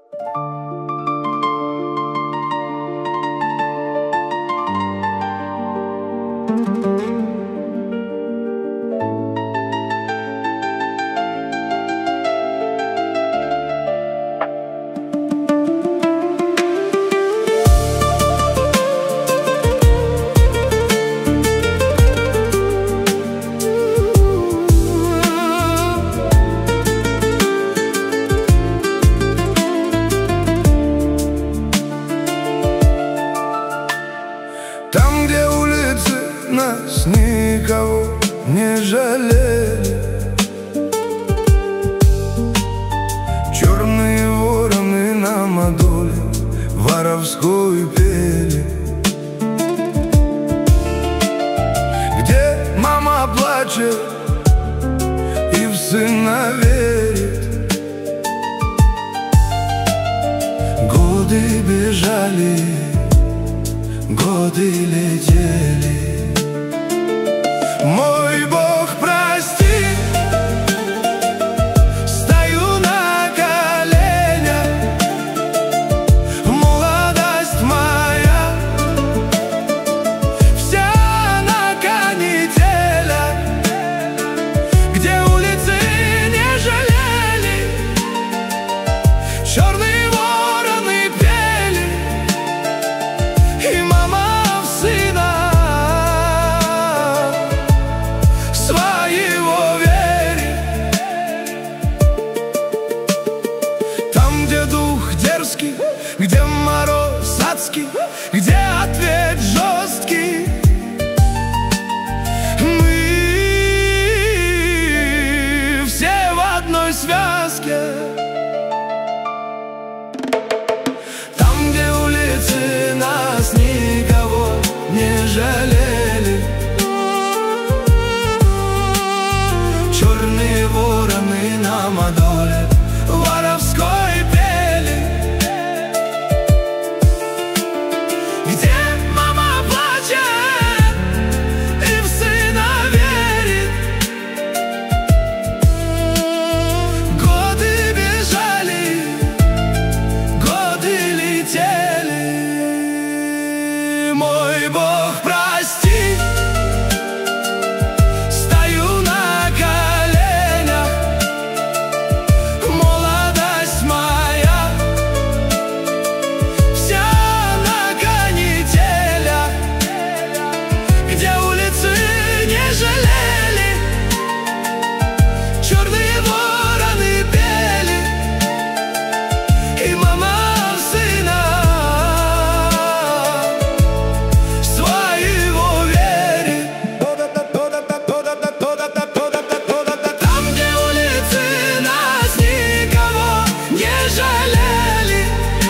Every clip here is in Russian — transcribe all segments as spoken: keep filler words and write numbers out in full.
Там, где улицы нас никого не жалели, черные вороны нам о доле воровскую пели. Где мама плачет и в сына верит, годы бежали, годы летели. Мой Бог, прости, стою на коленях, молодость моя вся на канителях, где улицы не жалели, черные вороны пели, и мама в сына своего верит. Там, где дух дерзкий, где мороз адский, где ответ жесткий, мы все в одной связке. Там, где улицы нас никого не жалели, черные вороны нам о доле воровской пели. Где мама плачет и в сына верит, годы бежали, годы летели. Мой Бог, прости, стою на коленях, молодость моя вся на канителях, где улицы не жалели, черные вороны пели, и мама в сына своего верит. Там, где улицы нас никого не жалели,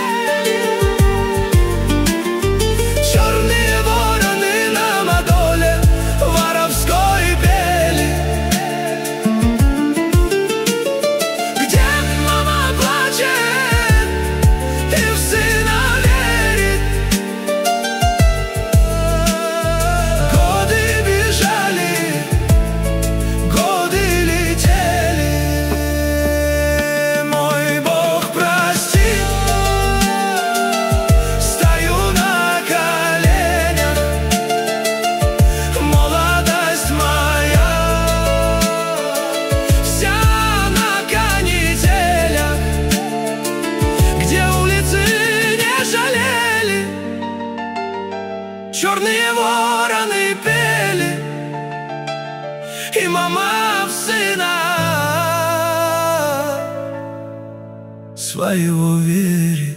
черные вороны нам о доле воровской пели. Где мама плачет и в сына верит, годы бежали, годы летели. Мой Бог, прости, стою на коленях, молодость моя вся на канителях, где улицы не жалели, черные вороны пели, и мама в сына своего верит.